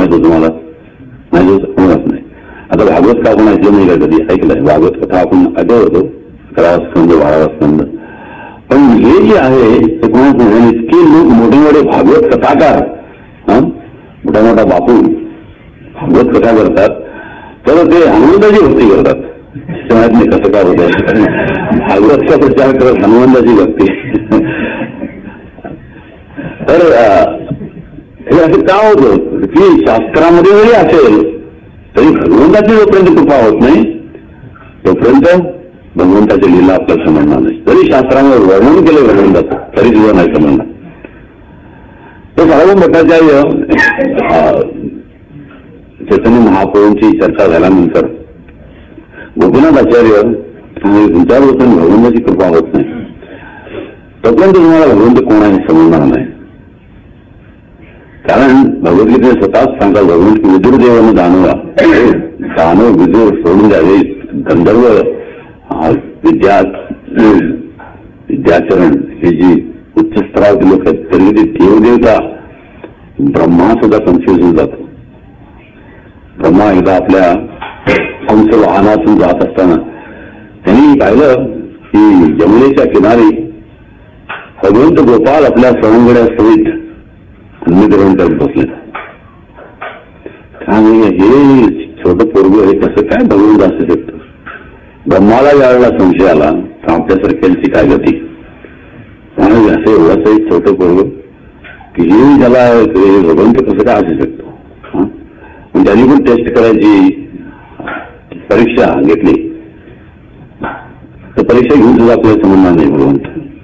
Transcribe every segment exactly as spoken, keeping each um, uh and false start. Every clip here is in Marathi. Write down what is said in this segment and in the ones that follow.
येतो तुम्हाला? नाही, कोणाच नाही. आता भागवत का आपण ऐकलं नाही का कधी? ऐकलंय भागवत कथा आपण ऐकत होतो, अकरावा स्कंद बारावा स्कंद. पण हे जे आहे ते कोणाच नाही. इतके लोक मोठे मोठे भागवत कथाकार, हा मोठा मोठा बापू भागवत कथा करतात, तर ते हनुमंताची भक्ती करतात. माहित नाही कसं काय होत आहे. भागवतचा प्रचार करत हनुमंताची भक्ती. तर हे असं का होतं की शास्त्रामध्ये जरी असेल तरी भगवंताची जोपर्यंत कृपा होत नाही तोपर्यंत भगवंताची लीला आपल्याला समजणार नाही. जरी शास्त्रामध्ये वर्णन केलं भगवंताचं तरी तुझं नाही समजणार. तर सार्वभौम भट्टाचार्य चैतन्य महाप्रभूंची चर्चा झाल्यानंतर गोपीनाथ आचार्य तुमच्यावरती भगवंताची कृपा होत नाही तोपर्यंत तुम्हाला भगवंत कोण आहे समजणार नाही. कारण भगवद्गीतेने स्वतःच सांगतात भगवंत की विदुर देवानं दानवा दानव विदुर सोडून द्यावे. गंधर्व विद्या विद्याचरण हे जी उच्च स्तरावरती लोक आहेत तरी ते देवदेवता ब्रह्मा सुद्धा कन्फ्युज होऊन जातो. ब्रह्मा एकदा आपल्या हंस वाहनातून जात असताना त्यांनी पाहिलं की यमुनेच्या किनारी भगवंत गोपाल आपल्या सवंगड्या सहित अन्नग्रहण करत बसले. त्यामुळे हे छोटं पोरगं हे कसं काय भगवंत असू शकतं? ब्रह्माला ज्यावेळेला संशय आला तर आपल्यासारख्यांची काय गती? त्यामुळे असं एवढंच एक छोटं पोरगं की हे ज्याला भगवंत कसं काय असू शकतो? त्यांनी पण टेस्ट करायची परीक्षा घेतली तर परीक्षा घेऊन सुद्धा आपल्याला समजणार नाही भगवंत.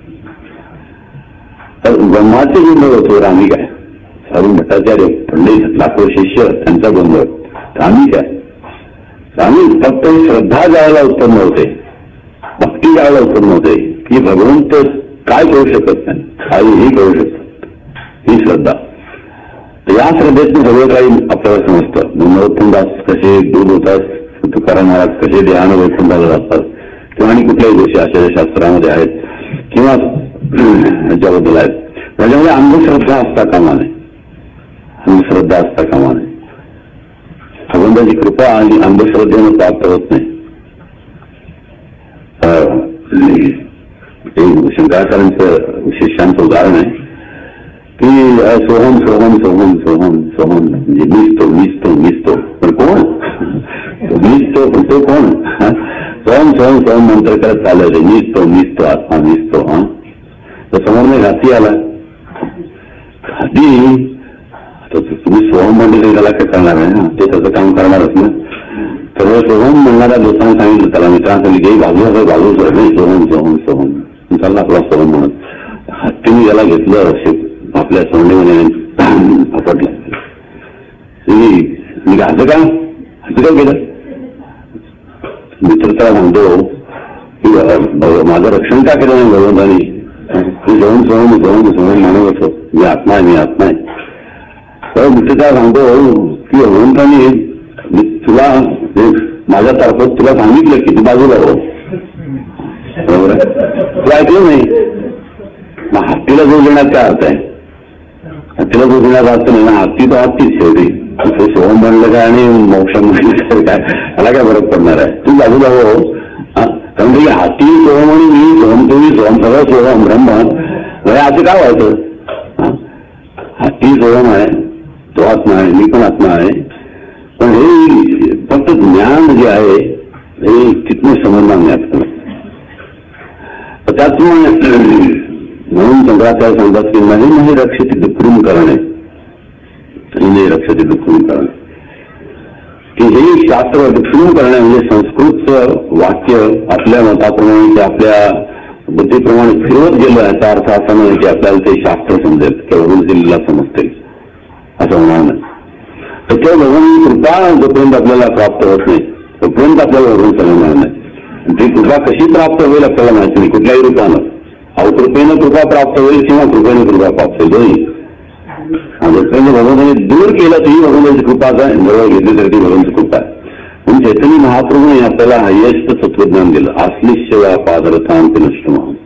तर ब्रह्माचे जे गोंधळ होतो आम्ही काय सार्वभौम भट्टाचार्य पंडित लाखो शिष्य त्यांचा गोंधळ आम्ही काय आम्ही फक्त श्रद्धा ज्यावेळेला उत्पन्न होते भक्ती ज्यावेळेला उत्पन्न होते की भगवंत काय करू शकत नाही काहीही करू शकतात ही श्रद्धा. या श्रद्धेतून सगळं काही आपल्याला समजतं. नरोत्तम दास कसे दूध होतात, तुकाराम महाराज कसे देहानं वैकुंठाला जातात किंवा आणि कुठल्याही गोष्टी अशा शास्त्रामध्ये आहेत किंवा याच्याबद्दल आहेत. त्याच्यामुळे अंधश्रद्धा असता कामा नये अंधश्रद्धा असता कामा नये. भगवंताची कृपा आणि अंधश्रद्धेनं प्राप्त होत नाही. शंकराचार्यांचं शिष्यांचं उदाहरण आहे की सोहम सोहम सोहम सोहम सोहम म्हणजे मिसतो मिसतो मिसतो पण कोण मिसतो पण तो कोण? सोहम सोहम सोहम मंत्र करत चालत मिसतो मिसतो आत्मा मिसतो. हा तर समोर नाही घाती आला घाती तुम्ही सोहम म्हणले त्याला काय करणार आहे ना ते त्याचं काम करणारच ना. तर सोहम म्हणणाऱ्या दोस्तांना सांगितलं त्याला मित्रांसाठी काही बाजू बाजू नाही सोहम सोहम सोहम चालला आपला सोहम म्हणत हत्तीने त्याला घेतलं आपल्या सोंडेमध्ये आपटलं. असं का असं काय केलं? मित्र त्याला म्हणतो की माझं रक्षण का केलं नाही भगवंतानी? जाऊन सोहम जाऊन सोहम मानव असो मी आत्मा आहे मी आत्मा आहे. तर मित्र त्याला सांगतो की भगवंतानी तुला माझ्या तर्फत तुला सांगितलं की तू बाजूला हो बरोबर आहे. तुला ऐकलं नाही मग हत्तीला जोड देण्यात काय अर्थ आहे? हत्तीला जोड देण्याचा अर्थ नाही ना. हत्ती तो हत्तीच शेवटी ते सोहम म्हणलं काय आणि मोक्ष म्हणलं काय मला काय फरक पडणार आहे? तू बाजूला हो. कारण की हत्ती सोहम आणि मी सोहम तुम्ही सोहम सगळं सोहम ब्रह्म असं काय व्हायचं? हत्ती सोहम आहे तो आत्मा आहे मी पण आत्मा आहे. पण हे फक्त ज्ञान जे आहे हे तिथून समजणार नाही आपल्याला. त्यातून म्हणून शंकराचार्य सांगतात की नाही नाही रक्षित दुःखरूम करणे नाही रक्षित दुःखरूम करणे की हे शास्त्र दुःखरूम करणे म्हणजे संस्कृतचं वाक्य आपल्या मताप्रमाणे आपल्या बुद्धीप्रमाणे फिरवत गेलं याचा अर्थ असा नाही की आपल्याला ते शास्त्र समजेल किंवा भगवंतीला समजते असं होणार नाही. तर त्या भगवान कृपा जोपर्यंत आपल्याला प्राप्त होत नाही तोपर्यंत आपल्याला भगवंत समजणार नाही. ती कृपा कशी प्राप्त होईल आपल्याला माहिती नाही कुठल्याही रूपानं. अवकृपेनं कृपा प्राप्त होईल किंवा कृपेनं कृपा प्राप्त होईल दोन्ही. जोपर्यंत भगवंताने दूर केलं तरी भगवंताची कृपाच आहे जवळ घेतली तरी ती भगवंताची कृपा आहे. म्हणून चैतन्य महाप्रभूने आपल्याला हायेस्ट तत्वज्ञान दिलं. आश्लिष्य पादरथांत नष्ट म्हणून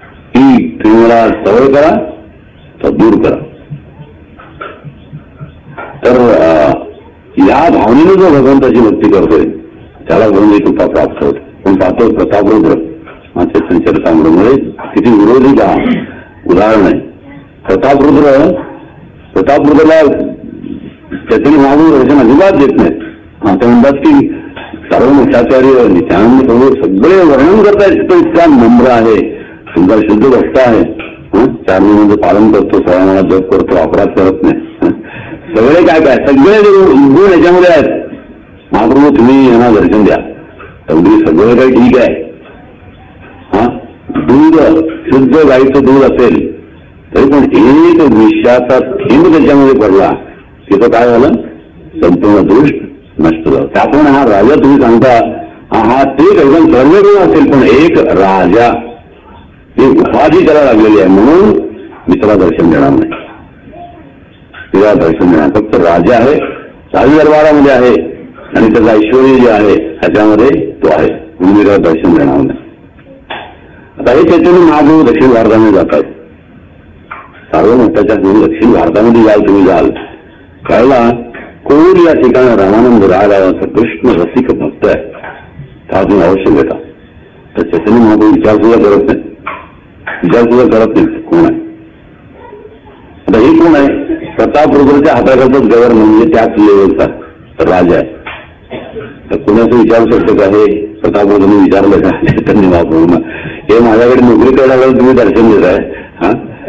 की तुम्ही मला सवय करा तर दूर करा. तर या भावनेनं जो भगवंताची भक्ती करतोय त्याला भरून कृपा प्राप्त होते. पण पाहतो प्रतापरुद्र चैतन्य चरितामृतमध्ये किती विरोधी का उदाहरण आहे. प्रतापरुद्र प्रतापरुद्रला चैतन्य महाप्रभू दर्शन अजिबात देत नाहीत. हा ते म्हणतात की सर्व मोठाचार्य नित्यानंद प्रभू सगळे वर्णन करतायत तो इतका नम्र आहे, सुंदर शुद्ध भक्त आहे, चार महिन्याचं पालन करतो, सोळा महिना जप करतो, अपराध करत नाही, सगळे काय काय सगळे गुण याच्यामध्ये आहेत. महाप्रभू तुम्ही यांना दर्शन द्या. अगदी सगळं काही ठीक आहे. हा दूध शुद्ध गाईचं दूध असेल तरी पण एक विषयाचा थेंब त्याच्यामध्ये पडला तिथं काय झालं, संपूर्ण दृष्ट नष्ट झालं. त्याप्रमाणे हा राजा तुम्ही सांगता हा ते एकदम सर्वगुण असेल पण एक राजा ही उपाधी त्याला लागलेली आहे म्हणून मी त्याला दर्शन देणार नाही. तिला दर्शन देणार फक्त राजा आहे, राज दरबारामध्ये आहे आणि त्याचं ऐश्वर्य जे आहे त्याच्यामध्ये तो आहे म्हणून मी त्याला दर्शन देणार नाही. आता हे चैतन्य महाप्रभू दक्षिण भारतामध्ये जातात. सर्व मोठ्याच्या दक्षिण भारतामध्ये जाल तुम्ही जाल कळला कोण या ठिकाणी रामानंद राहायला कृष्ण रसिक भक्त आहे हा तुम्ही अवश्य घेता. तर चैतन्य महाप्रभू विचार सुद्धा करत नाही, विचार सुद्धा करत नाही कोण आहे. आता हे कोण आहे, प्रतापरुद्रच्या हाताखालच गवर म्हणजे त्याच लेवलचा राजा आहे. तर कोणाचं विचारू शकतो का हे प्रतापरुद्रने विचारलं का चैतन्य महाप्रभूंना हे माझ्याकडे नोकरी करायला तुम्ही दर्शन देत आहे. हा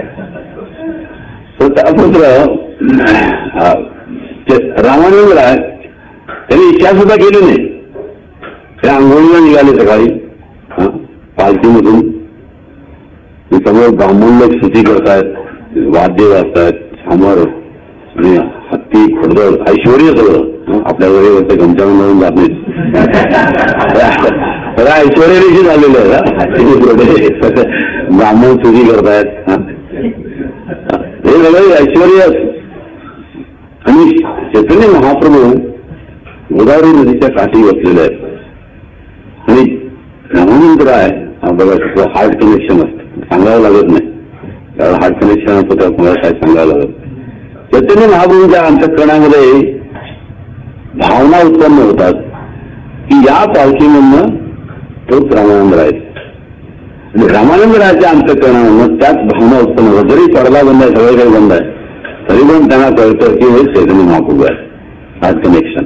प्रतापरुद्र रामानंद राय त्यांनी इच्छा सुद्धा केली नाही. ते आंघोळीला निघाले सकाळी पालखीमधून, समोर ब्राह्मण लोक स्तुती करतायत, वाद्य वाजतायत, समोर आणि हत्ती खोडदळ ऐश्वर्य सगळं आपल्या घरी गमच्यामधून जात नाही. सगळं ऐश्वर्याशी झालेलं आहे. हत्ती खोडे ब्राह्मण स्तुती करतायत, हे सगळे ऐश्वर्य. आणि चैतन्य महाप्रभू गोदावरी नदीच्या काठी बसलेले आहेत आणि रामानंद राय बघा हार्ट कनेक्शन असतं, सांगावं लागत नाही. त्याला हार्ट कनेक्शन असतं त्या कोणाला काय सांगावं लागत. चैतन्य महाप्रभूंच्या अंतःकरणामध्ये भावना उत्पन्न होतात की या पालखीमधनं तोच रामानंद राय. रामानंद रायाच्या अंतःकरणामधनं त्याच भावना उत्पन्न होतात. जरी पडदा बंद आहे, सगळं काही बंद आहे, तरी पण त्यांना कळतं की हे चैतन्य महाप्रभू आहे. हार्ट कनेक्शन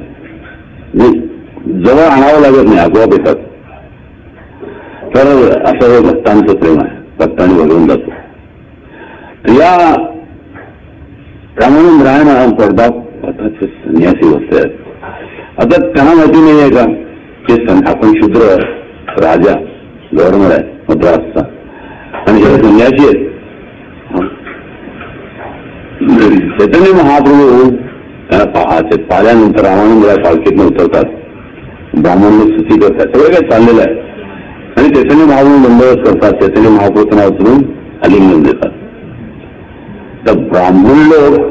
जवळ आणावं लागत नाही, आपोआप येतात. तर असं हे भक्तांचं प्रेम आहे, भक्तांनी भगवून जातो. या रामानंद रायना पडदा संन्यासी बसले आहेत. आता त्यांना माहिती नाही आहे का की आपण शूद्र राजा गव्हर्नर आहे मद्रासचा आणि हे संन्यासी आहेत. चैतन्य महाप्रभू पाहिल्यानंतर रामानंद राय पालखीतनं उतरतात, ब्राह्मण स्तुती करतात, सगळं काही चाललेलं आहे. आणि चैतन्य महाप्रभू बंदोबस्त करतात. चैतन्य महाप्रभू नाव उचलून आलिंगन देतात. तर ब्राह्मण लोक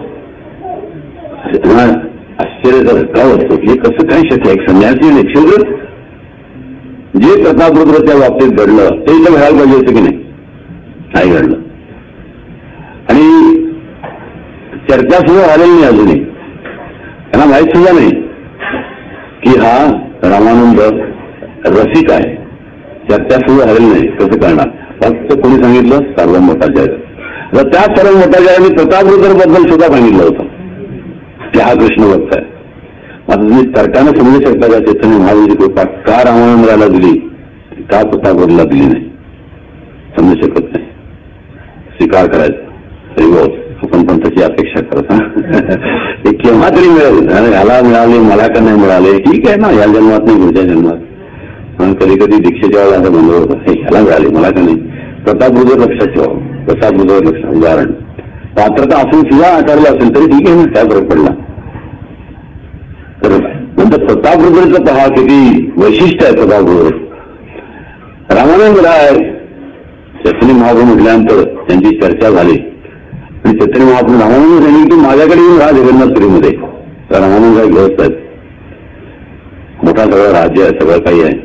आश्चर्याचा धक्का असतो की कसं काय शक्य आहे, संन्यासी आणि शूद्र. जे प्रतापरुद्रच्या बाबतीत घडलं ते इथं घडायला पाहिजे होतं की नाही, नाही घडलं. आणि चर्चा सुद्धा झालेली नाही अजूनही, त्यांना माहीत सुद्धा नाही की हा रामानंद रसिक आहे. चर्चा सुद्धा झालेली नाही, कसं करणार. फक्त कोणी सांगितलं, सर्व मोठाचार्य. तर त्या सर्व मोठाचार्यांनी प्रतापरुद्र बद्दल सुद्धा सांगितलं होतं की हा कृष्ण भक्त आहे. आता तुम्ही तर्कानं समजू शकता का चैतन्य महाप्रभूची कृपा का रामानंदराला दिली, का प्रतापरुद्रला दिली नाही, समजू शकत नाही. स्वीकार करायचा तरी बहुत आपण पण त्याची अपेक्षा करत हे केव्हा तरी मिळेल. ह्याला मिळाले, मला का नाही मिळाले, ठीक आहे ना, या जन्मात नाही पुढच्या जन्मात. कधी कधी दीक्षेच्या वेळेला असं बंद होतं, हे ह्याला मिळाले मला का नाही. प्रतापरुद्र लक्षात ठेवा, प्रतापरुद्र लक्षात. उदाहरण पात्रता असून सुद्धा आकारलं असेल तरी ठीक आहे ना, काय फरक पडला. तर नंतर प्रतापरुद्रचं पहा किती वैशिष्ट्य आहे. प्रतापरुद्र रामानंद राय चैतन्य महाप्रभू म्हटल्यानंतर त्यांची चर्चा झाली आणि चैतन्य महाप्रभू रामानंद सांगितलं की माझ्याकडे येऊन राहा जगन्नाथपुरीमध्ये. तर रामानंद राय गृहस्थ आहेत, मोठा सगळं राज्य आहे, सगळं काही आहे,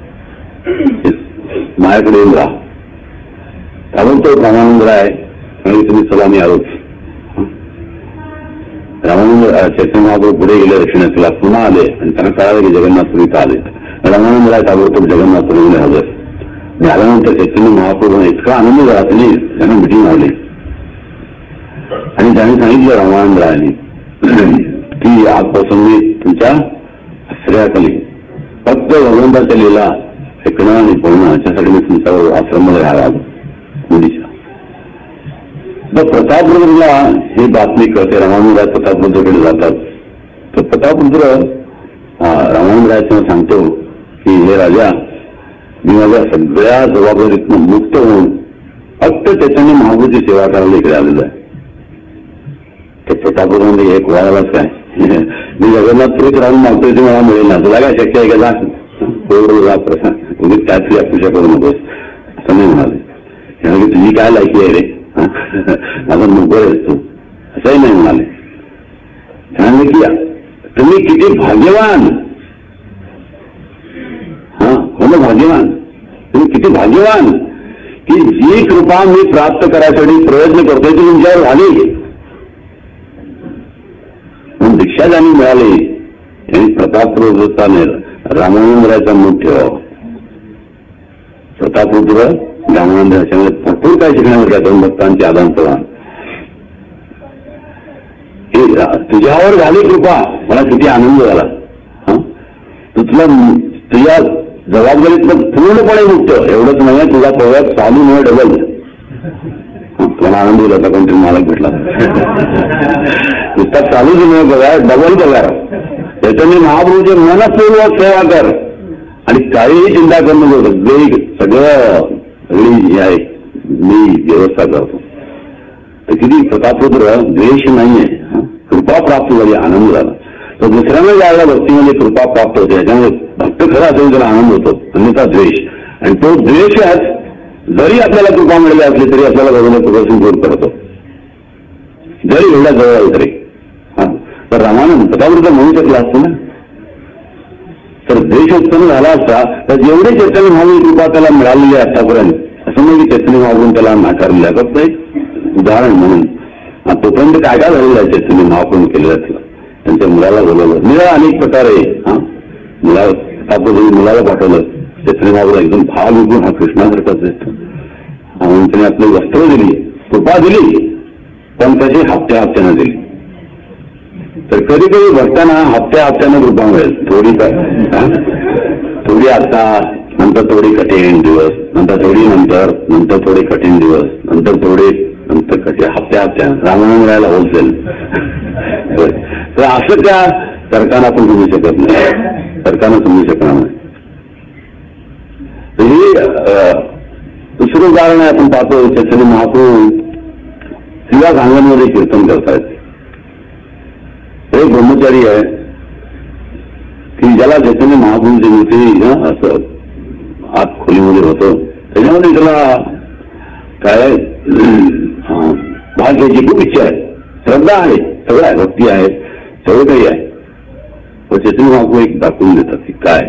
माझ्याकडे येऊन राहा. ताबडतोब रामानंद राय म्हणजे तुम्ही चला मी आलोच. रामानंद चैतन्य महाप्रभू पुढे गेले दक्षिणेला, पुन्हा आले आणि त्यांना कळालं की जगन्नाथपुरीत आले. रामानंद राय ताबडतोब जगन्नाथपुरीमध्ये हजर झाल्यानंतर चैतन्य महाप्रभू इतका आनंद झाला, त्यांनी त्यांना मिटिंग लावली आणि त्यांनी सांगितलं रामानंद रायांनी की आजपासून मी तुमच्या आश्रयाखाली फक्त भगवंताच्या लीला ऐकणं आणि बोलणं याच्यासाठी मी तुमच्यावर आश्रममध्ये राहायला मुलीच्या. तर प्रतापरुद्रला ही बातमी कळते. रामानंद राय प्रतापरुद्रकडे जातात. तर प्रतापरुद्र रामानंद रायचं सांगतो की हे राजा, मी माझ्या सगळ्या जबाबदारीतून मुक्त होऊन फक्त चैतन्य महाप्रभूची सेवा करायला इकडे आलेलो आहे. ते प्रतापरुद्र म्हणजे एक वयालाच काय, मी जगन्नाथपुरीत राहून मागतोय ते मला मिळेल ना, तुला काय शक्य आहे का? जा प्रसाद उगीच काहीतरी अपेक्षा करू नकोस असं नाही म्हणाले. तुझी काय लायकी आहे रे, माझा नोकर आहेस तू, असंही नाही म्हणाले. म्हणाले की तुम्ही किती भाग्यवान, हा हो ना भाग्यवान, तुम्ही किती भाग्यवान की जी कृपा मी प्राप्त करायसाठी प्रयत्न करतोय ती तुमच्यावर झाली. दीक्षा ज्यांनी मिळाली त्यांनी प्रतापरुद्राने रामानंदरायचा मूठ ठेवावा. प्रतापरुद्र रामानंदराच्यामध्ये भरपूर काय शिकण्यामध्ये दोन भक्तांचे आदान प्रदान. तुझ्यावर झाली कृपा, मला किती आनंद झाला. हा तुला तुझ्या जबाबदारीतलं पूर्णपणे मुक्त, एवढंच नाही तुझा पगार चालू न डबल. तुला आनंद होईल आता कोणतरी मालक भेटला, नुसता चालूच न पगार डबल पगार. त्याच्याने महाप्रभूचे मनपूर्वक सेवा कर आणि काहीही चिंता करू नको, सगळी सगळं सगळी जी आहे मी व्यवस्था करतो. तर किती प्रतापरुद्र द्वेष नाहीये, कृपा प्राप्त झाली, आनंद झाला. तर दुसऱ्यांना ज्यावेळेला भक्तीमध्ये कृपा प्राप्त होते याच्यामध्ये भक्त खरा असेल त्याला आनंद होतो, अन्यथा द्वेष. आणि तो द्वेषच जरी आपल्याला कृपा मिळाली असली तरी आपल्याला बरोबर कृपासून दूर करतो, जरी एवढ्या जवळ आहे तरी. तर रामानंद प्रतापरुद्र म्हणू शकला असतो ना, तर देश उत्पन्न झाला असता तर जेवढे चैतन्य महाप्रभू कृपा त्याला मिळालेली आहे आतापर्यंत, असं म्हणजे चैतन्य महाप्रभू त्याला नाकारलेला. फक्त एक उदाहरण म्हणून तोपर्यंत काय काय झालेलं आहे चैतन्य महाप्रभू केलेलं त्याला, त्यांच्या मुलाला बोलवलं, मुला अनेक प्रकारे हा मुला प्रतापरुद्र मुलाला पाठवलं. चैतन्य महाप्रभू एकदम भाव विकून हा कृष्णासारखाच दिसतो म्हणून त्याने आपली वस्त्र दिली, कृपा दिली, पण त्याची हप्त्या हप्त्यानं दिली. तर कधी कधी भक्तांना हप्त्या हप्त्यानं कृपा मिळेल, थोडी थोडी आता, नंतर थोडी कठीण दिवस, नंतर थोडी नंतर नंतर थोडे कठीण दिवस, नंतर थोडे नंतर कठीण, हप्त्या हप्त्यानं रामानंद राहायला होलसेल. तर असं त्या सरकारनं आपण समजू शकत नाही, सरकारनं समजू शकणार नाही. हे दुसरं उदाहरण आहे. आपण पाहतो चैतन्य महाप्रभू शिवा अंगणमध्ये कीर्तन करतायत. एक ब्रह्मचारी आहे की ज्याला चैतन्य महाप्रभूची मूर्ती असं आत खोलीमध्ये होतं, त्याच्यामध्ये त्याला काय भाग घ्यायची खूप इच्छा आहे, श्रद्धा आहे, सगळं आहे, भक्ती आहे, सगळं काही आहे. पण चैतन्य महाप्रभू एक दाखवून देतात की काय.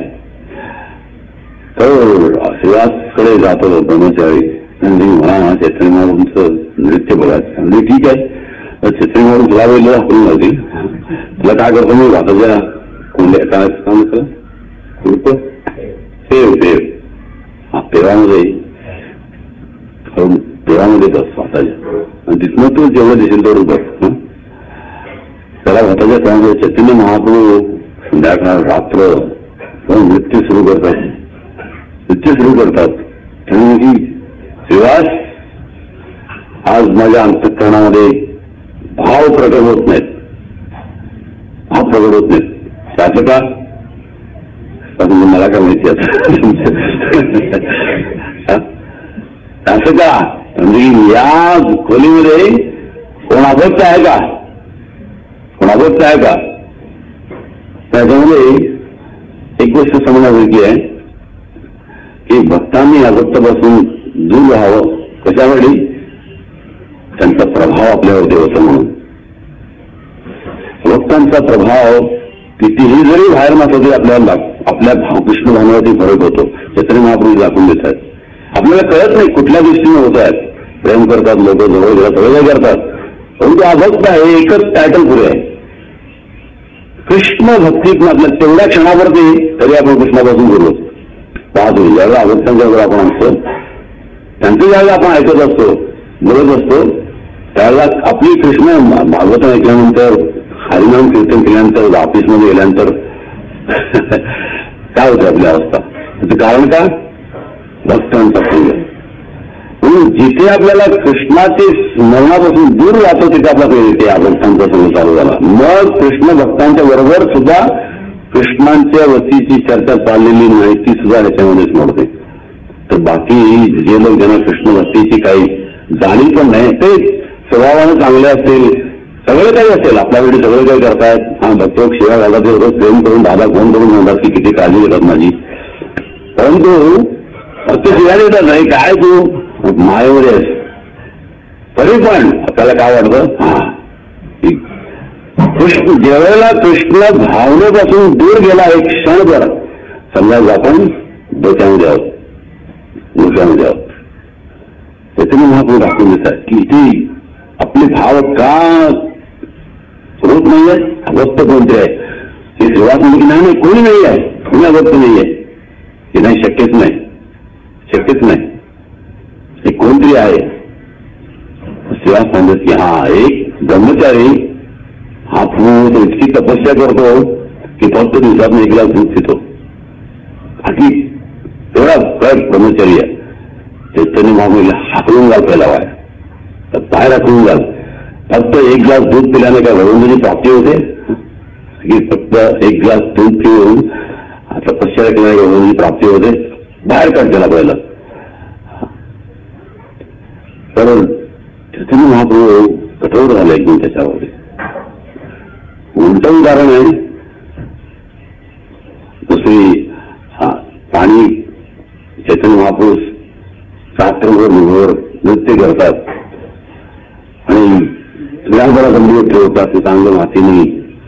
तर शिवासकडे जातो ब्रह्मचारी, मला चैतन्य महाप्रभूंचं नृत्य बघायचं. म्हणजे ठीक आहे, चैतन्य महाप्रभू तुला वेळ आपण लावतील, तुला काय करतो मी भाताच्या कोंड्या काय काम कृप सेव सेव हा पेरामध्ये पेरामध्ये बस भाताच्या, आणि तिथनं तू जेवढं दिसेल तेवढं बस. त्याला भाताच्या काळामध्ये चैतन्य महाप्रभू संध्याकाळ रात्र नृत्य सुरू करतात, नृत्य सुरू करतात. त्यामुळे की शिवास आज माझ्या अंतःकरणामध्ये भाव प्रकट होत नाहीत, भाव प्रकट होत नाहीत. त्याचं का मला काय माहिती असं का, म्हणजे या खोलीमध्ये कोण अभक्त आहे का, कोण अभक्त आहे का. त्याच्यामध्ये एक गोष्ट समजण्यासारखी आहे की भक्तांनी अभक्तापासून दूर राहावं. कशासाठी, त्यांचा प्रभाव आपल्यावरती होतो म्हणून. भक्तांचा प्रभाव कितीही जरी बाहेर नसतो आपल्याला आपल्या कृष्ण भावनावरती फरक होतो. चैतन्य महाप्रभू दाखवून देत आहेत. आपल्याला कळत नाही कुठल्या दृष्टीने होत आहेत. प्रेम करतात लोक, जवळ घेतात, सगळं करतात, परंतु अभक्त आहे एकच टायटल पुरे आहे. कृष्ण भक्तीत आपल्या तेवढ्या क्षणावरती तरी आपण कृष्णापासून बोलू पाहतो. ज्यावेळेला अवस्थांच्या आपण असतो, त्यांचं ज्यावेळेला आपण ऐकत असतो, बोलत असतो, त्यावेळेला आपली कृष्ण भागवत ऐकल्यानंतर, हरिनाम कीर्तन केल्यानंतर, ऑफिसमध्ये गेल्यानंतर काय होतं आपली अवस्था? त्याचं कारण का? भक्तांचा संग. म्हणून जिथे आपल्याला कृष्णाचे स्मरणापासून दूर जातो तिथे आपला ते भक्तांचा संग चालू झाला. मग कृष्ण भक्तांच्या बरोबर सुद्धा कृष्णांच्या वतीची चर्चा चाललेली माहिती सुद्धा ह्याच्यामध्येच मोडते. तर बाकी जे लोक ज्यांना कृष्ण भक्तीची काही जाणीव पण नाही, ते स्वभावानं चांगले असतील, सगळे काही असेल, आपल्याकडे सगळे काही करतायत, हा भक्त शिवाय घालतात, रोज प्रेम करून दादा फोन करून म्हणतात की किती काळजी घेतात माझी, परंतु फक्त शिवाय देतात नाही, काय तू मायेवर आहेस. तरी पण आपल्याला काय वाटतं, हा कृष्ण ज्यावेळेला कृष्ण भावनेपासून दूर गेला एक क्षणभर, समजायचं आपण डोक्यामध्ये आहोत, डोक्यामध्ये आहोत. त्याच्याने महाप्रभू दाखवून देतात की इथे आपले भाव का होत नाहीये. अवस्थ कोणते आहे हे सुरुवात म्हणजे की नाही, कोणी नाही आहे, कोणी अवस्थ नाहीये, हे नाही, शक्यच नाही, शक्यच नाही, हे कोणतरी आहे. सेवा सांगत की हा एक ब्रह्मचारी, हा पूर्ण इतकी तपस्या करतो की फक्त दिवसात एक ग्लास दूध पितो, बाकी एवढा काय ब्रह्मचारी आहे. चैतन्य महाप्रभूला हाकलून घाल, पहिला वाय बाहेर हाकलून घाल. फक्त एक ग्लास दूध पिल्याने काय भगवंताची प्राप्ती होते की फक्त एक ग्लास दूध पिऊन तपस्या केल्याने भगवंताची प्राप्ती होते? बाहेर काढ त्याला पहिला. तर चैतन्य महाप्रभू कठोर झाले एकदम त्याच्यावर. उलट उदाहरण आहे दुसरी, पाणी चैतन्य महाप्रभू रात्रभर निभोर नृत्य करतात आणि सगळ्यांना गंभीर ठेवतात, ते चांगलं मातीने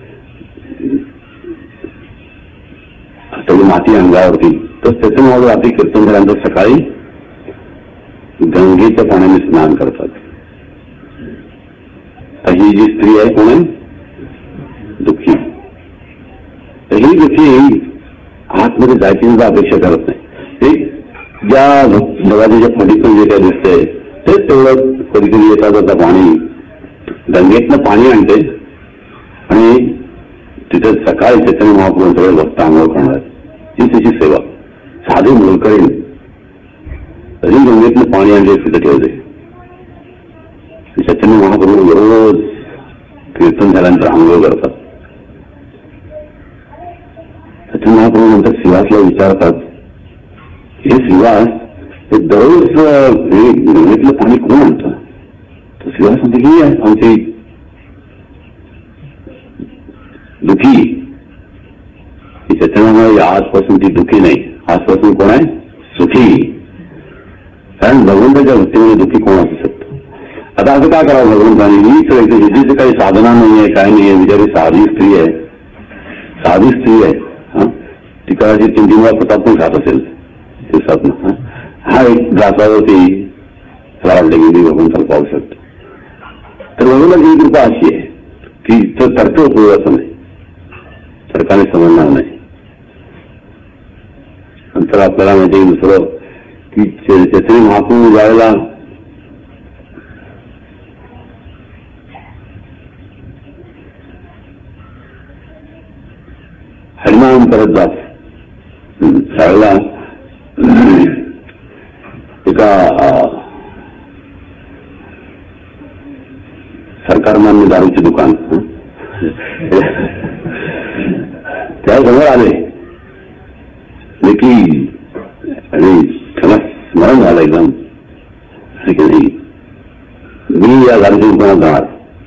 सगळी माती अंगावरती. तर चैतन्य महाप्रभू रात्री कीर्तन झाल्यानंतर सकाळी गंगेच्या पाण्याने स्नान करतात. तर ही जी स्त्री आहे कोण आहे? दुःखी. तर ही दुःखी आतमध्ये जायची सुद्धा अपेक्षा करत नाही. ते ज्या भगवाच्या फडीतून जे काय दिसतंय तेच तेवढं कधी कधी येतात आता पाणी गंगेतनं पाणी आणते आणि तिथे सकाळी चैतन्य महाप्रभू सगळे भक्त आंघोळ करणार. ती त्याची सेवा साधी मोलकरीण तरी गंगेतनं पाणी आणले तिथे ठेवते. चैतन्य महाप्रभू रोज कीर्तन झाल्यानंतर आंघोळ करतात. चैतन्य महाप्रभू नंतर श्रीवासला विचारतात, हे श्रीवास हे दररोज गंगेतलं पाणी कोण आणतं? तर श्रीवास म्हणते की आमची दुःखी. चैतन्यामुळे आजपासून ती दुःखी नाही, आजपासून कोण आहे? सुखी. कारण भगवंताच्या वृत्तीमुळे दुःखी कोण असू शकतो? आता असं काय करावं भगवंताने? हीच राहायचं जिथे काही साधना नाहीये, काय नाहीये, बिचारी साधी स्त्री आहे, साधी स्त्री आहे, हा ती कदाचित तीन तीन वेळा प्रताप पण खात असेल दिवसात. हा एक ग्लासावरती मला वाटतं की मी भगवंताला पाहू शकतो. तर भगवंताची कृपा अशी आहे की तर तर्क उपयोगाचं नाही, तर्काने समजणार नाही. नंतर आपल्याला माहिती दुसरं की चैतन्य महाप्रभू ज्यावेळेला हरिनाम करत जात त्यावेळेला एका सरकारमान्य दारूचे दुकान त्यासमोर आले की आणि त्याला स्मरण झालं एकदम मी या दारूच्या दुकानात जाणार.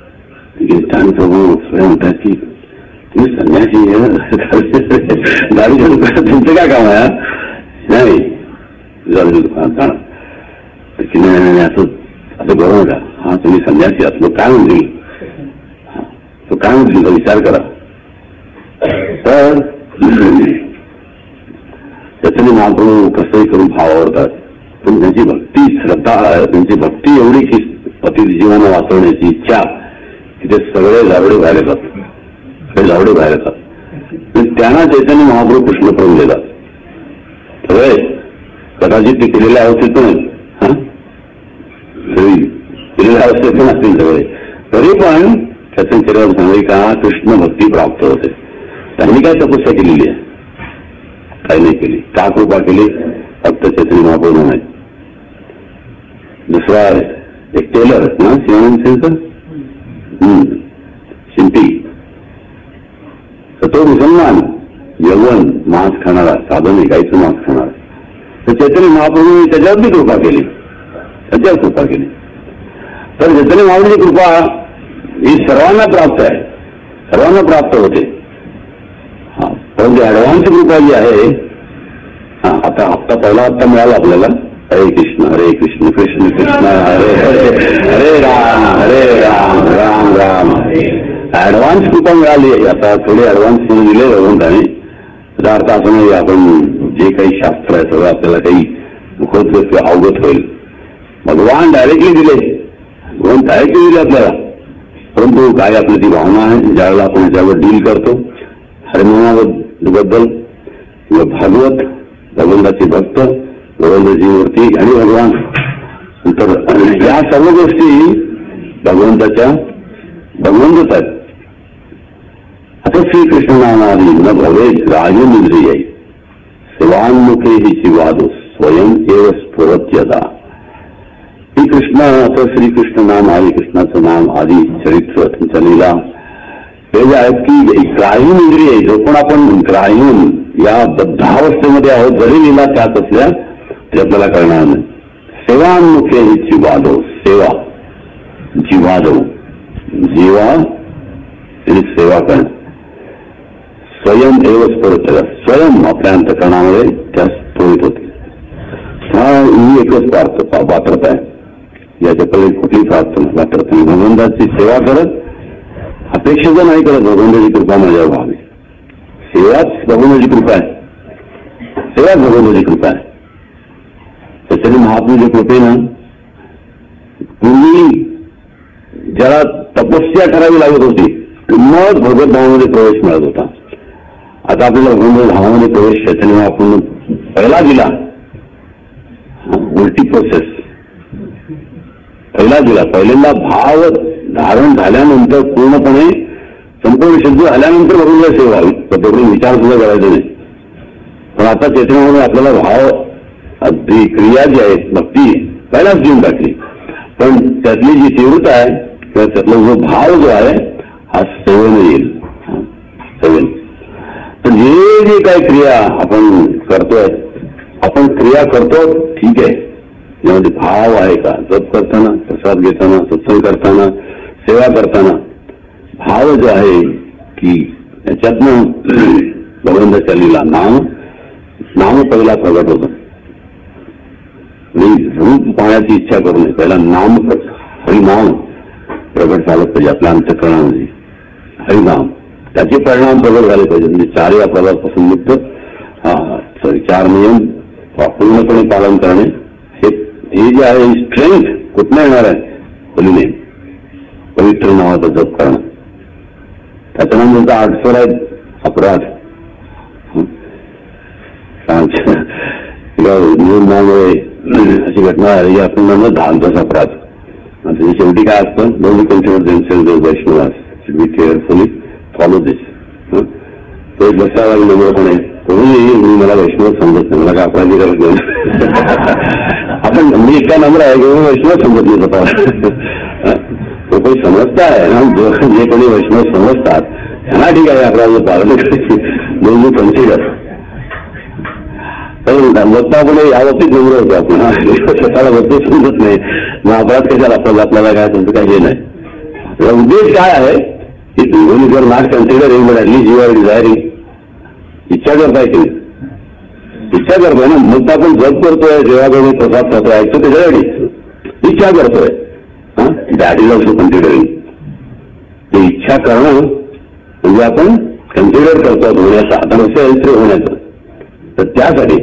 सगळे म्हणतात की तुम्ही संन्यासी दारूच्या दुकानात तुमचं काय काम आहे? नाही, दारूच्या दुकानात जाणार. की नाही असं असं बरोबर का? हा तुम्ही संन्यासी असलो काय म्हणतील, तो काय म्हणतील विचार करा. तर चैतन्य महाप्रभू कसंही करून भावावरतात, पण त्यांची भक्ती श्रद्धा, त्यांची भक्ती एवढी की पती जीवांना वाचवण्याची इच्छा की ते सगळे जावडे बाहेर येतात, सगळे जावडे बाहेर येतात. त्यांना चैतन्य महाप्रभू कृष्ण करून देतात. सगळे कदाचित ते केलेल्या अवस्थेत पण हा सगळी केलेल्या अवस्थेत पण असतील सगळे, तरी पण त्याचं चरित्र सांगले का कृष्ण भक्ती प्राप्त होते. त्यांनी काय तपस्या केलेली आहे? काही नाही केली. का कृपा केली? फक्त चैतन्य महाप्रभू नाही. दुसरा एक टेलर ना शिवानंद सेनचं शिंपी, तर तो मुसलमान यवन मांस खाणारा, साधं नाही गाईचं मांस खाणारा, तर चैतन्य महाप्रभूंनी त्याच्यावर बी कृपा केली, त्याच्यावर कृपा केली. तर चैतन्य महाप्रभूंची कृपा ही सर्वांना प्राप्त आहे, सर्वांना प्राप्त होते. हा परंतु ऍडव्हान्स कृपा जी आहे, हा आता हप्ता पहिला हप्ता मिळाला आपल्याला, हरे कृष्ण हरे कृष्ण कृष्ण कृष्ण हरे हरे हरे राम हरे राम राम राम. ऍडव्हान्स कृपा मिळाली. आता थोडे ऍडव्हान्स दिले भगवंताने. त्याचा अर्थ असं नाही आपण जे काही शास्त्र आहे सगळं आपल्याला काही मुखोद्गत अवगत होईल. भगवान डायरेक्टली दिले, भगवान डायरेक्टली दिले आपल्याला. परंतु काय आपली ती भावना आहे, ज्यावेळेला आपण त्यावर डील करतो हरिनामाबद्दल किंवा भागवत, भगवंताची भक्त, भगवंताची मूर्ती आणि भगवान, तर या सर्व गोष्टी भगवंताच्या भगवंतच आहेत. आता श्रीकृष्ण नामादी न भवे ग्राह्यमिंद्रियै सेवान्मुखे हि शिवादो स्वयं एव स्फुरत्यदा. ही कृष्ण असं श्रीकृष्ण नाम आदी, कृष्णाचं नाम आदी चरित्र, त्यांच्या लीला हे जे आहेत की ग्राह्य इंद्रिय, जो पण आपण ग्राह्य या बद्धावस्थेमध्ये आहोत, जरी लीला त्यात असल्या ते आपल्याला कळणार नाही. सेवान्मुखे हि जीवादो, सेवा जीवादो, जीवा आणि सेवा करणं, स्वयं एव स्फुरत, स्वयं आपल्या अंतकरणामध्ये त्या स्फुरित होते. हा ही एकच पात्र पात्रता आहे, याच्या पहिले कुठली प्रार्थना पात्रता नाही. भगवंताची सेवा करत अपेक्षित नाही करत भगवंताची कृपा माझ्यावर व्हावी. सेवाच भगवंताची कृपा आहे, सेवाच भगवंताची कृपा आहे. त्याच्याने महात्म्याच्या कृपेनं पूर्वी ज्याला तपस्या करावी लागत होती मग भगवत भावामध्ये प्रवेश मिळत होता. आता आपल्याला भगवंत भावामध्ये प्रवेश चैतन्य महाप्रभू पहिला दिला, उलटी प्रोसेस पहिला दिला. पहिल्यांदा भाव धारण झाल्यानंतर पूर्णपणे संपूर्ण शुद्ध झाल्यानंतर भगवंताची सेवा व्हावी, पद्धतीने विचार सुद्धा करायचा नाही. पण आता चैतन्यामध्ये आपल्याला भाव अगदी क्रिया जी आहे भक्ती पहिलाच देऊन टाकली, पण त्यातली जी तीव्रता आहे किंवा त्यातला जो भाव जो आहे हा सेवेने येईल, सेवेन. तर जे जे काही क्रिया आपण करतोय, आपण क्रिया करतो ठीक आहे, यामध्ये भाव आहे का? जप करताना, प्रसाद घेताना, सत्संग करताना, सेवा करताना भाव जो आहे की याच्यातनं भगवंताच्या लीला नाम नाम पहिला प्रगट होतं. मी रूप पाहण्याची इच्छा करू नये, पहिला नाम हरिनाम प्रगट झालं पाहिजे आपल्या अंतःकरणामध्ये. हरिनाम त्याचे परिणाम प्रगट झाले पाहिजे. म्हणजे चारही अपराधापासून मुक्त, सॉरी चार नियम पूर्णपणे पालन करणे, हे हे जे आहे स्ट्रेंथ कुठनं येणार आहे? बोलीने पवित्र नावाचा जप करणं. त्याच्यानंतर आठसर आहेत अपराध, नियमामुळे अशी घटना झाली आपण दहाच अपराध. त्याच्या शेवटी काय असतं? Don't consider themselves Vaishnavas should be carefully follow this. तो एक बसायला लागेल नम्रपणे, कोणी मी मला वैष्णव समजत नाही, मला काय अपराधी करत नाही. आपण मी इतका नम्र आहे की वैष्णव समजत नाही स्वतः. तो कोणी समजता आहे ना, जे कोणी वैष्णव समजतात त्यांना ठीक आहे अपराध पालन करायची, दोन कन्सिडर. वक्तापुढे या बाबतीत नम्र होतो आपण, स्वतःला वक्ते समजत नाही मग अपराध कशाला आपल्याला, आपल्याला काय तुमचं काही हे नाही. आपला उद्देश काय आहे की तुम्ही जर not consider but at least you are desiring, इच्छा करताय की इच्छा करतोय ना. मग आपण जप करतोय, जेव्हा कधी प्रसाद करतोय, ऐकतो त्याच्यासाठी इच्छा करतोय. हा दॅट इज ऑल्सो कन्सिडरिंग. ते इच्छा करणं म्हणजे आपण कन्सिडर करतो होण्याचा, आता नसतं होण्याचं. तर त्यासाठी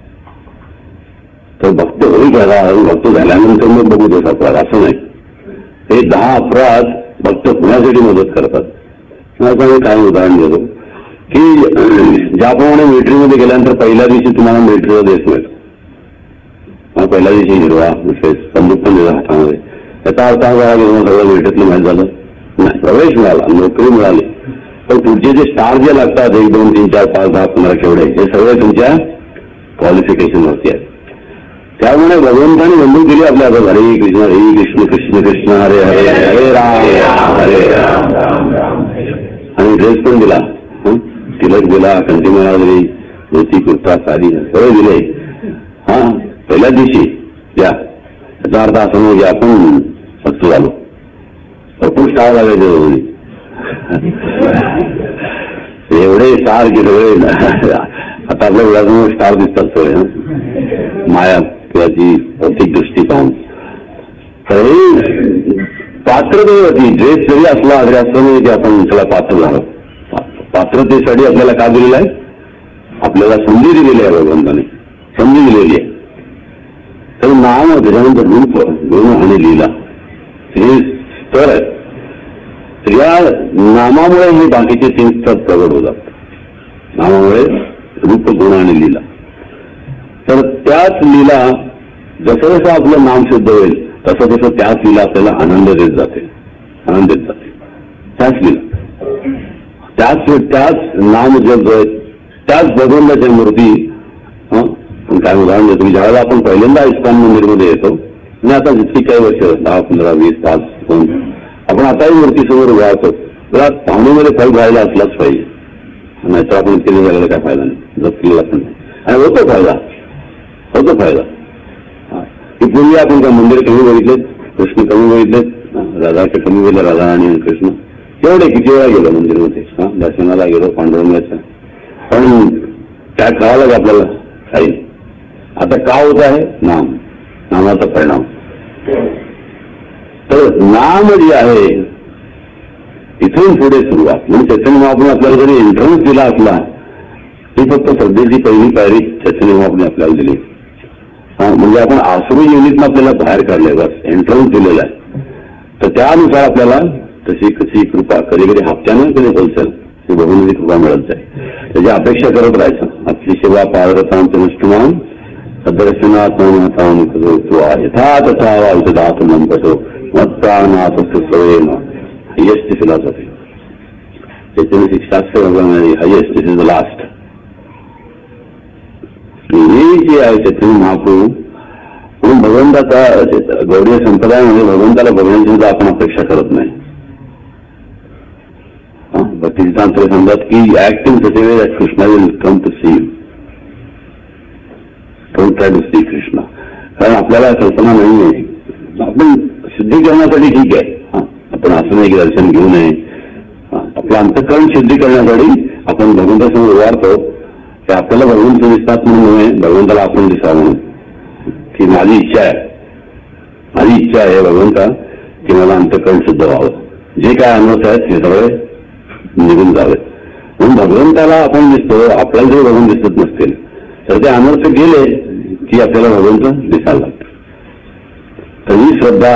तो भक्त होई गेला, भक्त झाल्यानंतर मग बघू देत अपराध असं नाही. हे दहा अपराध भक्त पुण्यासाठी मदत करतात. आपण काय उदाहरण देतो की ज्याप्रमाणे मिलिटरीमध्ये गेल्यानंतर पहिल्या दिवशी तुम्हाला मिलिटरीचा देश मिळेल, पहिल्या दिवशी हिरवा बंदूक पण दिला हातामध्ये, त्याचा अर्थ हा की तुम्हाला सगळं मिलिटरीतलं माहीत झालं नाही, प्रवेश मिळाला, नोकरी मिळाली, पण तुमचे जे स्टार जे लागतात एक दोन तीन चार पाच दहा पंधरा केवढे, हे सगळे तुमच्या क्वालिफिकेशन वरती आहेत. त्यामुळे भगवंतांनी बंदूक दिली आपल्या हातात, हरे कृष्ण हरे कृष्ण कृष्ण कृष्ण हरे हरे हरे राम हरे राम, आणि ड्रेस पण दिला, तिलक दिला, कंठीमाळा दिली, धोती कुर्ता साडी सगळे दिले. हा पहिल्या दिवशी या याचा अर्थ असा नाही की आपण फक्त झालो, भरपूर स्टार लागायचे दोन्ही एवढे स्टार की सगळे आता आपल्या वेळासमोर स्टार दिसतात सगळे माया किंवा ती भौतिक दृष्टी पाहून. तर पात्रते होती, ड्रेस जरी असला तरी असं नाही की आपण त्याला पात्र झालो. पात्रतेसाठी आपल्याला का दिलेलं आहे, आपल्याला संधी दिलेली आहे, भगवंताने संधी दिलेली आहे. तर नाम त्याच्यानंतर रूप गुण आणि लीला हे स्तर आहे. तर या नामामुळे हे बाकीचे तीन स्तर प्रगट होतात, नामामुळे रूप गुण आणि लीला. तर त्याच लीला जसं जसं आपलं नाम सिद्ध होईल तसं तसं त्याच लीला आपल्याला आनंद देत जाते, आनंद देत जाते. त्याच लीला, त्याच त्याच नाम जप जो आहे, त्याच भगवंताच्या मूर्ती. पण काय उदाहरण देतो, ज्यावेळेला आपण पहिल्यांदा इस्कॉन मंदिरमध्ये येतो आणि आता जितकी काही वर्ष दहा पंधरा वीस पाच दोन आपण आताही मूर्तीसमोर उभा होतो, तर पाहुणीमध्ये फल राहायला असलाच पाहिजे, नाहीतर आपण केले झालेला काय फायदा नाही, जप केलेला पण नाही. आणि होतो फायदा, होतो फायदा. की पूर्वी आपण काय मंदिर कमी बघितलेत, कृष्ण कमी बघितलेत, राधाचे कमी गेले, राधा आणि कृष्ण एवढे किती वेळा गेलो मंदिरमध्ये, हा दर्शनाला गेलो पांडुरंगाच्या, पण काय कळालं का आपल्याला काही. आता का होत आहे, नाम, नामाचा परिणाम. तर नाम जे आहे इथून पुढे सुरुवात, म्हणजे चैतन्य महाप्रभू आपल्याला जरी एंट्रन्स दिला असला ती फक्त सध्याची पहिली पायरी चैतन्य महाप्रभूने आपल्याला दिली. हा म्हणजे आपण आसरू युनिटनं आपल्याला बाहेर काढले, बस एंट्रन्स दिलेला आहे. तर त्यानुसार आपल्याला तशी कशी कृपा, कधी कधी हप्त्यानं कधी होलसेल ती भगवंताची कृपा मिळत जाईल. त्याची अपेक्षा करत राहायचं. आपली सेवा पारदतांचं निष्ठमान सदर्शनात्महतां यथा तथा वाचदात मंपसो मत्प्राणात सवयेन. हायेस्ट फिलॉसॉफी, चैतन्य शास्त्र highest, this is the last. हे जे आहे चैतन्य महाप्रभू म्हणून भगवंताचा गौडीय संप्रदायामध्ये भगवंताला बघण्याची सुद्धा आपण अपेक्षा करत नाही. भक्तिसिद्धांत सांगतात की act in such a way that Krishna will come to see you, don't try to see Krishna. कारण आपल्याला कल्पना नाही आहे. आपण शुद्धीकरणासाठी ठीक आहे, आपण असं नाही की दर्शन घेऊ नये, आपलं अंतःकरण शुद्धी करण्यासाठी आपण भगवंतासमोर उभारतो की आपल्याला भगवंत दिसतात म्हणून नव्हे, भगवंताला आपण दिसावं म्हणून. की माझी इच्छा आहे, माझी इच्छा आहे भगवंता की मला अंतःकरण शुद्ध व्हावं, जे काय अनर्थ आहेत हे सगळे निघून जावे. म्हणून भगवंताला आपण दिसतो, आपल्याला जरी भगवंत दिसत नसतील तर ते अनर्थ गेले की आपल्याला भगवंत दिसायला लागतं. तर ही श्रद्धा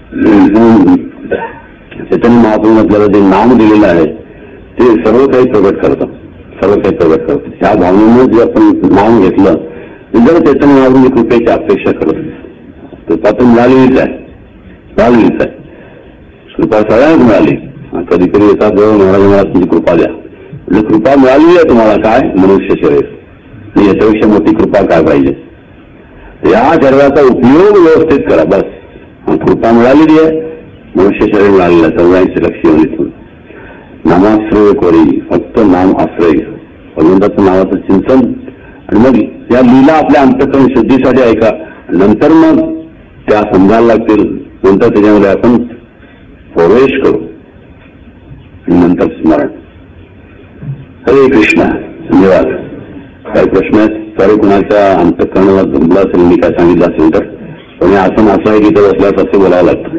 चैतन्य महाप्रभूने आपल्याला जे नाम दिलेलं आहे ते सर्व काही प्रगट करतं, सर्व काही प्रगट करतं. ह्या भावनेनं जे आपण नाम घेतलं जर चैतन्य महाप्रभूंनी कृपेची अपेक्षा करत, कृपा तर मिळालेलीच आहे, मिळालेलीच आहे. कृपा सगळ्यांना मिळाली. कधी कधी येतात जवळ महाराज मला तुमची कृपा द्या, म्हणजे कृपा मिळालेली आहे तुम्हाला, काय मनुष्य शरीर, आणि याच्यापेक्षा मोठी कृपा काय पाहिजे. या शरीराचा उपयोग व्यवस्थित करा, बस. कृपा मिळालेली आहे, मनुष्य शरीर मिळालेलं आहे, सर्वांचे लक्ष येऊन इथून नामाश्रय कोरी, फक्त नाम आश्रय, भगवंताचं नावाचं चिंतन, आणि मग या लीला आपल्या अंतःकरण शुद्धीसाठी ऐका, नंतर मग त्या समजायला लागतील, नंतर त्याच्यामध्ये आपण प्रवेश करू, नंतर स्मरण. हरे कृष्ण. धन्यवाद. काही प्रश्न आहेत? सारे कुणाच्या अंतःकरणाला जमला असेल, मी काय सांगितलं असेल तर. पण असं असं आहे की ते बसल्यास असे बोलावं लागतं.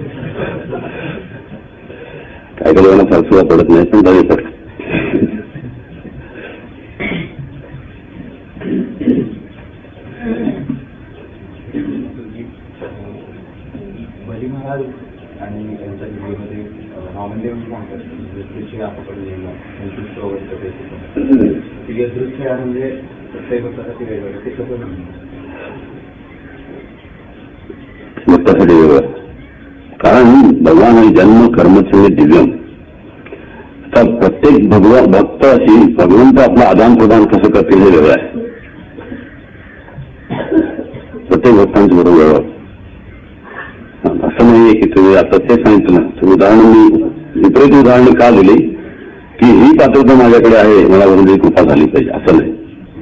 काय काही लोकांना फार सुद्धा पडत नाही, पण तरी पडत. बली महाराज आणि त्यांच्या दिल्लीमध्ये नामदेव विषय आपण म्हणजे भक्तासाठी वेगळं, कारण भगवान हे जन्म कर्मचे दिव्यम. तर प्रत्येक भगवान भक्त अशी भगवंत आपलं आदान प्रदान कसं करतील हे वेगळं आहे. प्रत्येक भक्तांचं बरोबर वेगळं. असं नाहीये की तुम्ही आता ते सांगितलं ना, उदाहरण मी विपरीत उदाहरण का दिली की ही पात्रता माझ्याकडे आहे, मला वरून कृपा झाली पाहिजे असं नाही.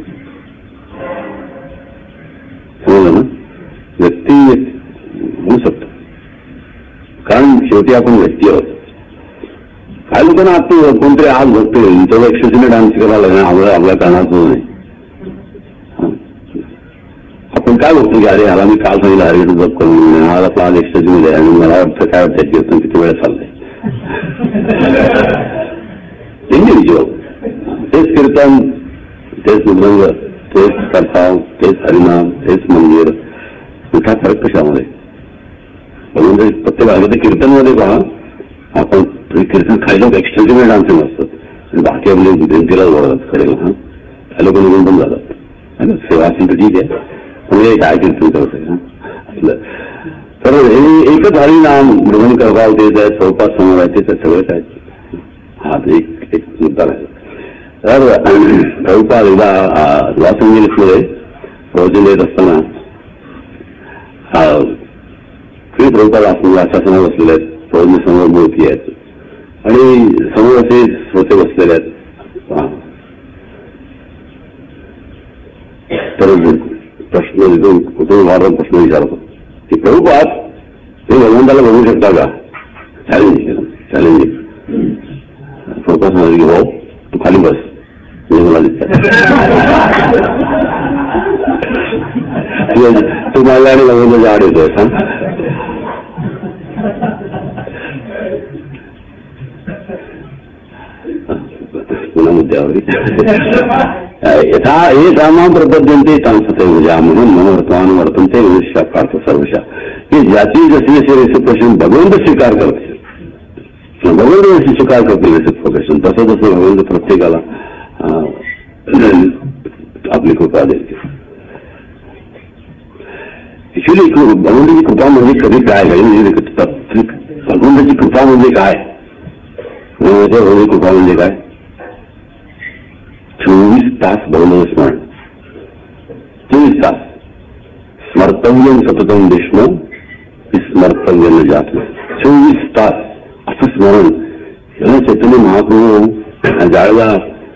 समजलं ना, व्यक्ती होऊ शकतो, कारण शेवटी आपण व्यक्ती आहोत. काही लोकांना आता कोणतरी आज बघतोय तेव्हा एक्सप्रेशनने डान्स करायला लागणार, आपल्या आपल्या करणारच नाही. आपण काय बघतो की अरे ह्याला मी काल सांगितलं हरित जप करून, आज आपला आज एक्सप्रेशनमध्ये आणि मला वाटतं काय वाटतं कीर्तन किती वेळ चाललंय. इंडिव्हिज्युअल तेच कीर्तन, तेच मृदंग, तेच कथा, तेच हरिनाम, तेच मंदिर, मोठा फरक कशामध्ये. म्हणजे प्रत्येक आहे कीर्तनमध्ये पहा, आपण कीर्तन काही लोक एक्स्ट्राचे डान्सिंग असतात, बाकी आपले भिंतीला जोडतात कडेला. हा काही लोक निघून पण जातात, सेवा असेल तर ठीक आहे, म्हणजे काय कीर्तन करतोय तर हे एकच हरिनाम मृदंग करवा तेच आहे, स्वरूपात समोर आहे तेच आहे, सगळं काय. हा एक एक मुद्दा आहे. तर प्रभुपाद एकदा लॉस एंजलिसमध्ये प्रवचन देत असताना श्री प्रभुपाद अशा समोर बसलेले आहेत, प्रवचन समोर मूर्ती आहेत आणि समोर असे श्रोते बसलेले आहेत. तर प्रश्न कुठून वारंवार प्रश्न विचारतो की प्रभुपाद हे भगवंताला बघू शकता का? Challenge challenging. प्रभुपाद म्हणाले की भाऊ तू खाली बस, म्हणजे मला दिसत तू माझ्या आणि भगवंताच्या आड येतोय. सांग पुन्हा मुद्द्यावर यथा हे सामान प्रपद्यंते तांसते म्हणजे म्हणून मनोवर्तमान वर्तनते विषया पार्थ सर्वशा, की ज्याची जशी जशी रेसिप्रोकेशन भगवंत स्वीकार करते, भगवंत जशी स्वीकार करते रेसिप्रोकेशन, तसं तसं भगवंत प्रत्येकाला आपली कृपा देते. ऍक्च्युली भगवंताची कृपा म्हणजे कधी काय भगवंताची कृपा म्हणजे काय, भगवंताची कृपा म्हणजे काय, चोवीस तास भगवंत स्मरण, चोवीस तास स्मर्तव्यम सततम विष्णू स्मर्तव्य न जात, चोवीस तास असं स्मरण. याला चैतन्य महाप्रभू ज्यावेळेला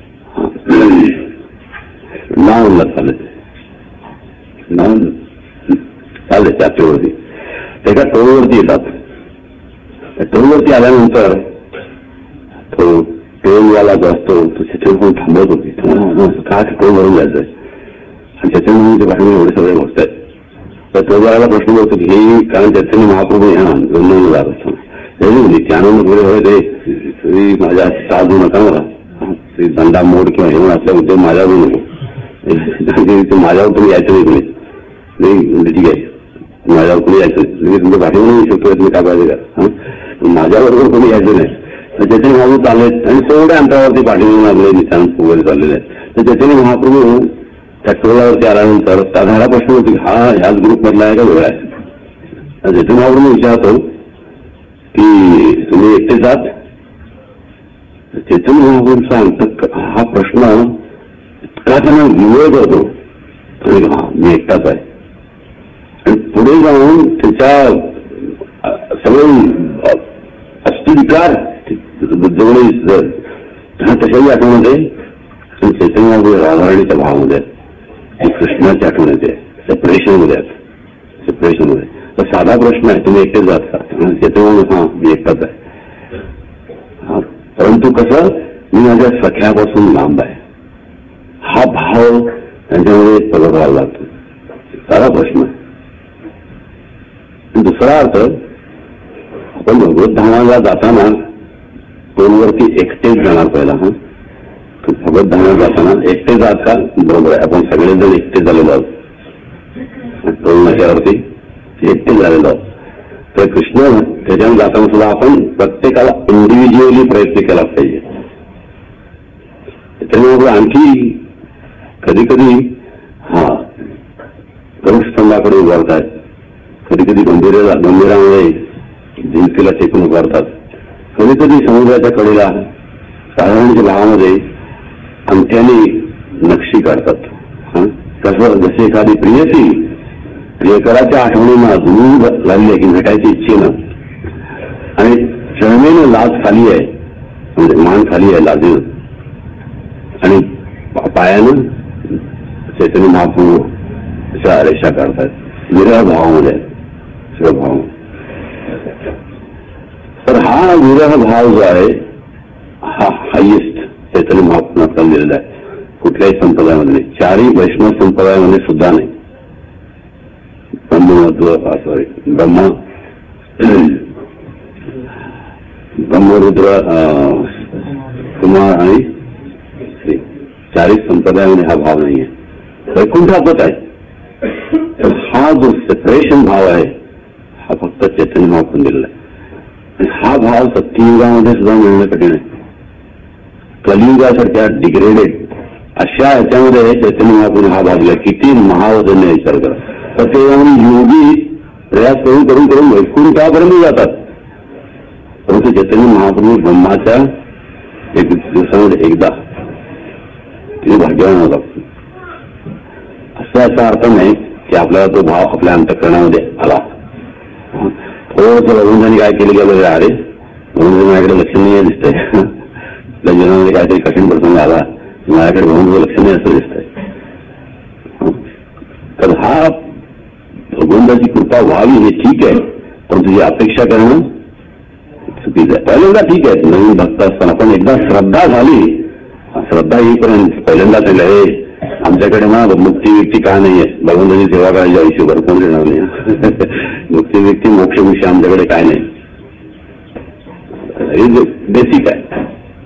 नावला चालत नाव चालत त्याच्यावरती एका टोळवरती येतात. त्या टोळवरती आल्यानंतर तो टोलवाला जो असतो तो त्याच्यावर कोण थांबवत होती, काय टोल भरून जायचंय आणि त्याच्यामुळे ते बाहेर एवढे सगळे बसत आहेत. तर टोलवाल्याला प्रश्न होतो की हे कारण त्याच्याने महाप्रभू ह्या गंधवून जात असतो म्हणजे त्यानंतर पुढे होय ते माझ्या साधू नका मला, दंडा मोड किंवा हे असल्या मुद्दे माझ्यावर नको, माझ्यावर तुम्ही यायचं नाही, तुम्ही ठीक आहे माझ्यावर कोणी यायचं नाही, तुमच्या बाहेरून येऊ शकतो तुम्ही काय पाहिजे का, माझ्याबरोबर कोणी यायचं नाही. तर त्याच्याने महाप्रभू चाललेत आणि तेवढ्या अंतरावरती पाठीवरून लागले निशाण वगैरे चाललेले आहेत. तर त्याच्याने महाप्रभू त्या टोलावरती आल्यानंतर साधारा प्रश्न होती हा ह्याच ग्रुप मधला आहे का वेगळा आहे. त्याचे महाप्रभू विचारतो की तुम्ही एकटे जात, चैतन्य महाप्रभू सांगतात हा प्रश्न इतका त्यांना विवळ करतो मी एकटाच आहे आणि पुढे जाऊन त्याच्या सगळे अस्थिविकार जेवढे तशाही आठवण येते. चैतन्य महाप्रभू राधाराणीच्या भावामध्ये कृष्णाच्या आठवण येते, सेपरेशन मध्ये सेपरेशन मध्ये. तर साधा प्रश्न आहे तुम्ही एकटेच जात का, चैतन्य हा मी एकटाच आहे, परंतु कसं मी माझ्या सख्यापासून लांब आहे हा भाव त्यांच्यामध्ये प्रगट व्हायला लागतो. साधा प्रश्न आहे. दुसरा अर्थ आपण भगवत धामाला जाताना टोलवरती एकटेच जाणार पहिला. हा भगवत धामाला जाताना एकटे जात का, बरोबर आहे आपण सगळेजण एकटे झालेलो आहोत, टोल नाक्यावरती एकटे झालेलो आहोत. तर कृष्ण त्याच्यावर जाताना सुद्धा आपण प्रत्येकाला इंडिव्हिज्युअली प्रयत्न केला पाहिजे. त्यामुळे आणखी कधी कधी हा स्तंभाकडे उभारतात, कधी कधी गंभीर गंभीरामध्ये भिंतीला टेकून उभारतात, कधी कधी समुद्राच्या कडेला साधारणच्या भावामध्ये अंगठ्याने नक्षी काढतात. कसं जशी एखादी प्रियसी प्रियकराच्या आठवणींना दूर लागली आहे की भेटायची इच्छेनं आणि क्षणमेनं लाज खाली आहे, म्हणजे मान खाली आहे लाजेनं, आणि पायानं चैतन्य महाप्रभू अशा रेषा काढतात. विरह भावामध्ये सगळं भाव. तर हा विरह भाव जो आहे हा हायेस्ट चैतन्य महाप्रभूंना दिलेला आहे. कुठल्याही संप्रदायामध्ये नाही, चारही वैष्णव संप्रदायामध्ये सुद्धा नाही. ब्रह्मत्व सॉरी ब्रह्मा ब्रह्मरुद्र कुमार आणि श्री चारही संप्रदायामध्ये हा भाव नाही आहे. वैकुंठापत आहे. तर हा जो सेपरेशन भाव आहे हा फक्त चैतन्य महाप्रभूंनी दिलेला आहे. हा भाव सत्ययुगामध्ये सुद्धा मिळणं कठीण आहे. कलियुगासारख्या डिग्रेडेड अशा ह्याच्यामध्ये चैतन्य महाप्रभूंनी हा भाग दिला. किती महावदने विचार करा. तर ते योगी प्रयास करून करून करून वैकुंठापर्यंत जातात, परंतु चैतन्य महाप्रभू ब्रह्माच्या एक दिवसामध्ये एकदा तिने भाग्यवान होता. असा याचा अर्थ नाही की आपल्याला तो भाव आपल्या अंतःकरणामध्ये आला. थोडंसं रघुनाथांनी काय केलं गेलं, अरे रघुनाथ माझ्याकडे लक्ष नाही दिसतंय, आपल्या जीवनामध्ये काहीतरी कठीण प्रसंग आला, माझ्याकडे भगवंताचं लक्ष नाही असं दिसतंय. तर हा भगवंताची कृपा व्हावी हे ठीक आहे, पण तुझी अपेक्षा करणं चुकीचं आहे. पहिल्यांदा ठीक आहे, नवीन भक्त असताना, पण एकदा श्रद्धा झाली, श्रद्धा येईपर्यंत पहिल्यांदा त्याला हे आमच्याकडे ना मुक्ती व्यक्ती का नाहीये, भगवंताची सेवा करायची आयुष्यभर कोण देणार नाही. मुक्ती व्यक्ती मोक्षविषयी आमच्याकडे काय नाही, हे बेसिक आहे.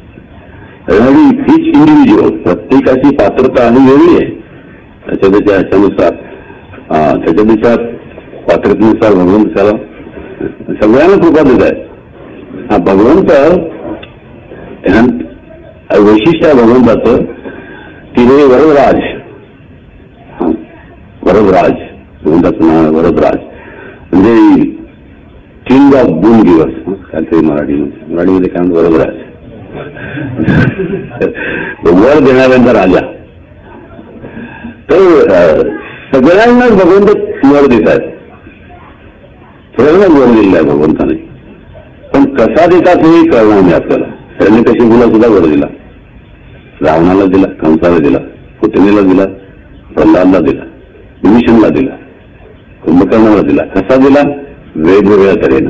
इच इंडिव्हिज्युअल प्रत्येकाची पात्रता आणि वेगळी आहे. त्याच्या त्याच्या ह्याच्यानुसार त्याच्या त्याच्या पात्रतेनुसार भगवंत त्याला सगळ्यांना कृपा देत आहे. हा भगवंत वैशिष्ट्य आहे भगवंताचं की हे वरदराज, वरदराज भगवंताचं नाव आहे वरदराज, म्हणजे किंग ऑफ बून गिवर्स. काहीतरी मराठी मराठीमध्ये काय म्हणतो वरदराज, वर देणाऱ्यांचा राजा. तर सगळ्यांनाच भगवंत वर देत आहेत, सगळ्यांनाच वर दिलेला आहे भगवंताने. पण कसा देतात हे कळणार नाही आपल्याला. हिरण्यकशिपूला सुद्धा वर दिला, रावणाला दिला, कंसाला दिला, पुतणीला दिला, प्रल्हादला दिला, विभीषणला दिला, कुंभकर्णाला दिला. कसा दिला? वेगवेगळ्या तऱ्हेनं.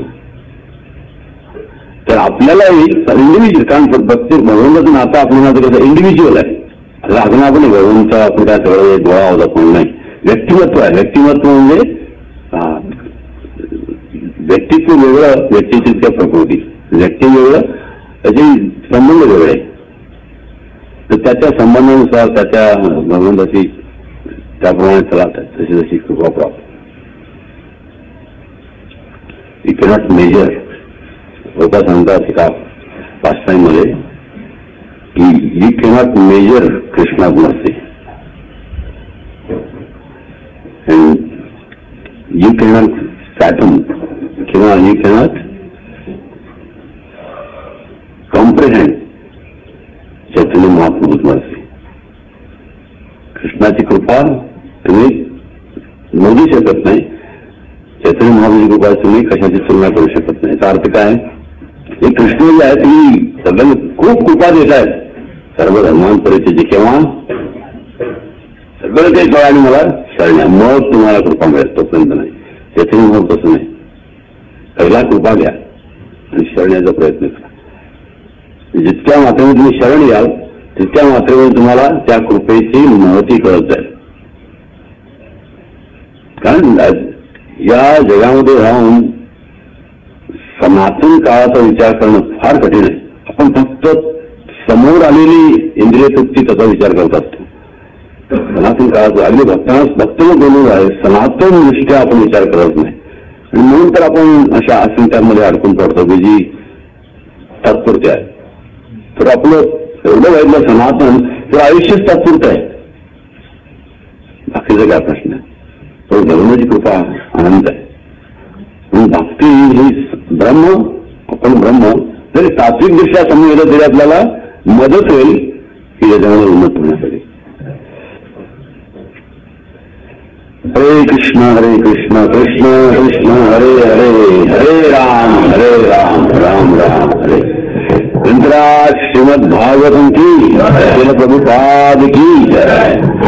तर आपल्यालाही इंडिव्हिज्युअल, कारण प्रत्येक भगवंताचं नातं आपलं नातं कसं इंडिव्हिज्युअल आहे. आता अजून आपण भगवंत आपण काय सगळं गोळा होता कोण नाही. व्यक्तिमत्व आहे. व्यक्तिमत्व म्हणजे व्यक्तित्व वेगळं, व्यक्तीची त्या प्रकृती, व्यक्ती वेगळं, त्याचे संबंध वेगळे. तर त्याच्या संबंधानुसार त्याच्या भगवंताची त्याप्रमाणे चला तशी जशी कृपा प्राप्त. You cannot measure. होता सांगतात एका पाचटाईमध्ये की you cannot measure Krishna's mercy and you cannot fathom किंवा you cannot comprehend Chaitanya Mahaprabhu's mercy. कृष्णाची कृपा तुम्ही मोजू शकत नाही, चैतन्य महाप्रभूची कृपा तुम्ही कशाची तुलना करू शकत नाही. याचा अर्थ काय? हे कृष्ण जे आहे तुम्ही सगळ्यांना खूप कृपा देत आहेत सर्व धर्मांतरीचे, केव्हा सगळं काही कळा आणि मला शरण्या मग तुम्हाला कृपा मिळेल, तोपर्यंत नाही. चैतन्य महाप्रभू तसं नाही. पहिला कृपा घ्या आणि शरण्याचा प्रयत्न करा. जितक्या मात्रेमध्ये तुम्ही शरण याल तितक्या मात्रेमध्ये तुम्हाला त्या कृपेची महती कळत जाईल. कारण या जगामध्ये राहून सनातन काळाचा विचार करणं फार कठीण आहे. आपण फक्त समोर आलेली इंद्रिय तृप्ती त्याचा विचार करत असतो. सनातन काळाचा अगदी भक्तांना भक्तन बोलून आहे, सनातन दृष्ट्या आपण विचार करत नाही. आणि म्हणून तर आपण अशा अस्मितांमध्ये अडकून पडतो की जी तात्पुरते आहे. तर आपलं एवढं वाईटलं सनातन तो आयुष्यच तात्पुरतं आहे, बाकीचा काय प्रश्न आहे. तो भगवंताची कृपा आनंद आहे. भक्ती ही ब्रह्म, आपण ब्रह्म जरी तात्विक दृष्ट्या समजलं तरी आपल्याला मदत होईल की त्याच्यामध्ये उन्नत होण्यासाठी. हरे कृष्ण हरे कृष्ण कृष्ण कृष्ण हरे हरे, हरे राम हरे राम राम राम हरे. नंतर श्रीमद भागवतम की, श्रील प्रभुपाद की.